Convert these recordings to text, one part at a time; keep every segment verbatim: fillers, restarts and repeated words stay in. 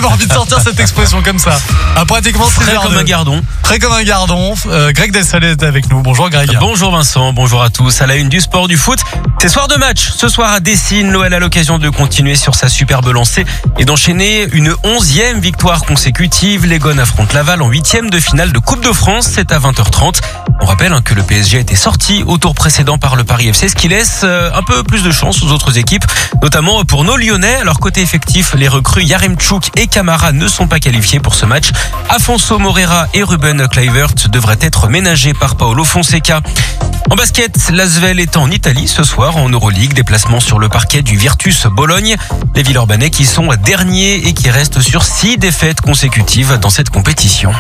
J'avais envie de sortir cette expression comme ça. Ah, pratiquement Frais comme un gardon. Très comme un gardon. Euh, Greg Desalet est avec nous. Bonjour Greg. Bonjour Vincent, bonjour à tous. À la une du sport du foot, c'est soir de match. Ce soir à Dessines, l'O L a l'occasion de continuer sur sa superbe lancée et d'enchaîner une onzième victoire consécutive. Les Gones affrontent Laval en huitième de finale de Coupe de France. C'est à vingt heures trente. On rappelle que le P S G a été sorti au tour précédent par le Paris F C, ce qui laisse un peu plus de chance aux autres équipes, notamment pour nos Lyonnais. Alors côté effectif, les recrues Yaremchuk et Camara ne sont pas qualifiés pour ce match. Afonso Moreira et Ruben Kluivert devraient être ménagés par Paolo Fonseca. En basket, l'Asvel est en Italie ce soir en Euroleague. Déplacement sur le parquet du Virtus Bologne. Les Villeurbanais qui sont derniers et qui restent sur six défaites consécutives dans cette compétition.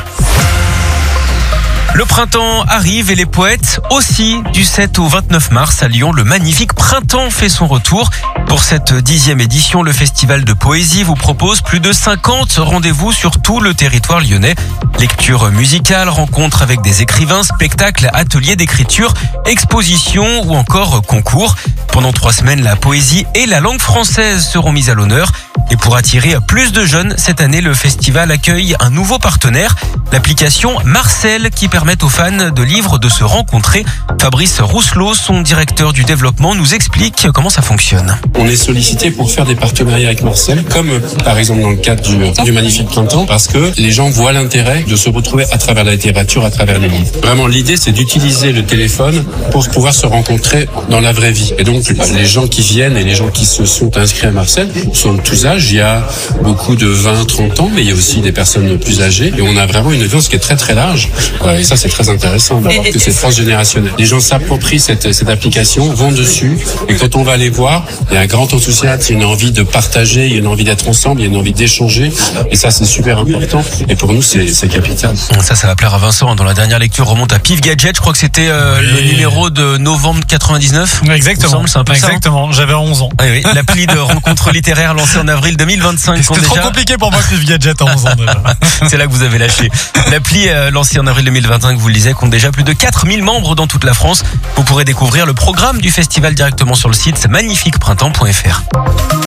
Le printemps arrive et les poètes aussi. Du sept au vingt-neuf mars à Lyon, le magnifique printemps fait son retour. Pour cette dixième édition, le festival de poésie vous propose plus de cinquante rendez-vous sur tout le territoire lyonnais. Lecture musicale, rencontres avec des écrivains, spectacles, ateliers d'écriture, expositions ou encore concours. Pendant trois semaines, la poésie et la langue française seront mises à l'honneur. Et pour attirer plus de jeunes, cette année, le festival accueille un nouveau partenaire, l'application Marcel, qui permet aux fans de livres de se rencontrer. Fabrice Rousselot, son directeur du développement, nous explique comment ça fonctionne. On est sollicité pour faire des partenariats avec Marcel, comme par exemple dans le cadre du, du Magnifique Printemps, parce que les gens voient l'intérêt de se retrouver à travers la littérature, à travers les livres. Vraiment, l'idée, c'est d'utiliser le téléphone pour pouvoir se rencontrer dans la vraie vie. Et donc, les gens qui viennent et les gens qui se sont inscrits à Marcel sont de tous âges. Il y a beaucoup de vingt, trente ans, mais il y a aussi des personnes plus âgées. Et on a vraiment une audience qui est très très large. Et ça, c'est très intéressant d'avoir que c'est transgénérationnel. Les gens s'approprient cette, cette application, vont dessus. Et quand on va les voir, il y a un grand enthousiasme, il y a une envie de partager, il y a une envie d'être ensemble, il y a une envie d'échanger. Et ça, c'est super important. Et pour nous, c'est, c'est capital. Ça, ça va plaire à Vincent. Dans la dernière lecture, remonte à Pif Gadget. Je crois que c'était euh, oui. le numéro de novembre quatre-vingt-dix-neuf. Exactement. Semble, c'est un peu Exactement. Ça, hein. J'avais onze ans. Oui, oui. L'appli de rencontre littéraire lancée en avril deux mille vingt-cinq. C'était trop déjà... compliqué pour moi, Pif Gadget à onze ans déjà. C'est là que vous avez lâché. L'appli euh, lancée en avril deux mille vingt-cinq, vous le disiez, compte déjà plus de quatre mille membres dans toute la France. Vous pourrez découvrir le programme du festival directement sur le site magnifique printemps point f r.